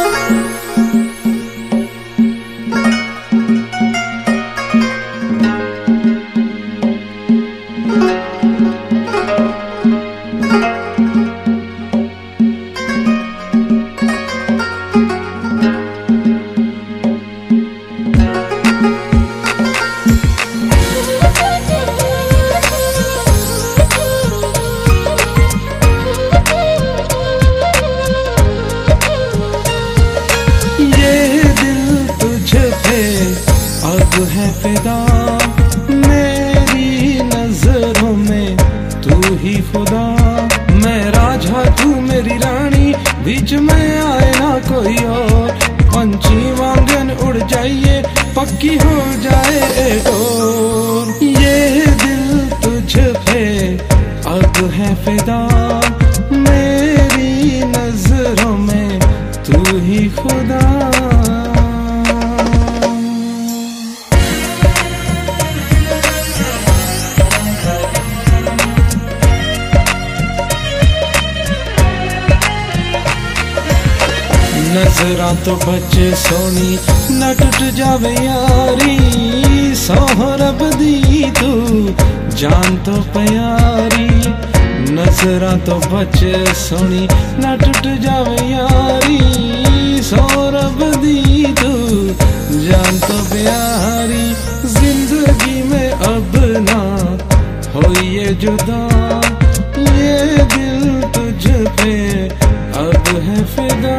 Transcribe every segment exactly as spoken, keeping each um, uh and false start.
है फिदा मेरी नजरों में, तू ही खुदा। मैं राजा तू मेरी रानी, बीच में आए ना कोई और। पंछी वांगन उड़ जाइए, पक्की हो जाए डोर। ये दिल तुझ पे अब है फिदा मेरी नजरों में, तू ही खुदा। नजरा तो बचे सोनी न टूट जावे यारी, सोहरब दी तू जान तो प्यारी। नजरा तो बचे सोनी न टूट जावे यारी, सोहरब दी तू जान तो प्यारी। जिंदगी में अब ना हो ये जुदा, ये दिल तुझ पे अब है फिदा।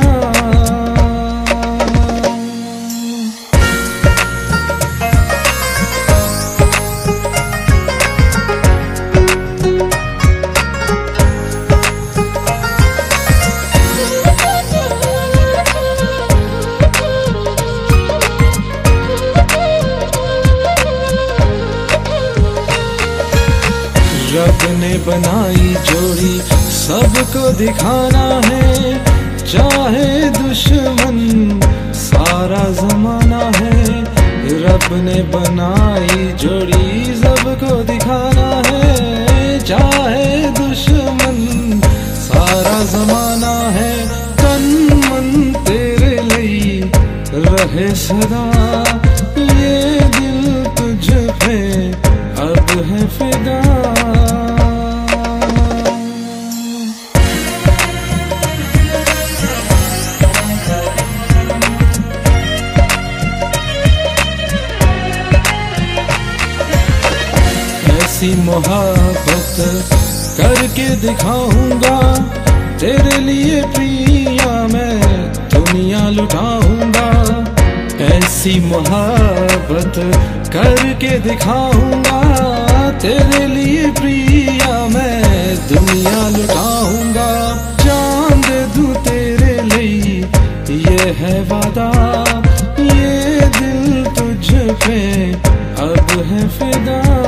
रब ने बनाई जोड़ी सबको दिखाना है, चाहे दुश्मन सारा जमाना है। रब ने बनाई जोड़ी सबको दिखाना है, चाहे दुश्मन सारा जमाना है। तन मन तेरे लिए रहे सदा, ये दिल तुझ पे अब है फिदा। ऐसी मोहब्बत करके दिखाऊंगा, तेरे लिए प्रिया मैं दुनिया लुटाऊंगा। ऐसी मोहब्बत करके दिखाऊंगा, तेरे लिए प्रिया मैं दुनिया लुटाऊंगा। जान दे दूं तेरे लिए ये है वादा, ये दिल तुझ पे अब है फिदा।